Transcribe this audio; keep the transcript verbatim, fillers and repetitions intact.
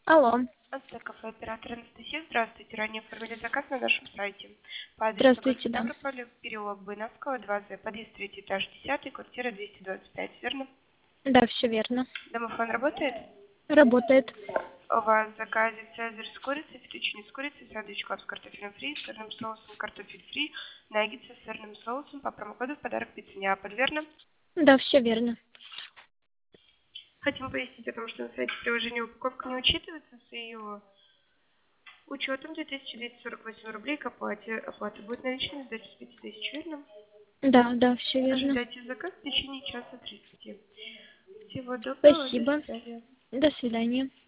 Алло. Ансте кафе, оператор Анастасия. Здравствуйте. Ранее оформили заказ на нашем сайте. По адресу Здравствуйте, город да. Ставрополь, переулок Буйновского, два З, подъезд третий этаж, десятый, квартира двести двадцать пять, верно? Да, все верно. Домофон работает? Работает. У вас в заказе цезарь с курицей, фетучини с курицей, сэндвич клаб с картофелем фри, с сырным соусом, картофель фри, наггетсы с сырным соусом, по промокоду в подарок пицца Неаполь, верно? Да, все верно. Хотим пояснить о том, что на сайте приложения упаковка не учитывается с ее учетом две тысячи двести сорок восемь рублей к оплате. Оплата будет наличными сдачи с пяти тысяч, верно? Да, да, все верно. Ожидайте заказ в течение часа тридцати. Всего доброго, до Спасибо. свидания. До свидания.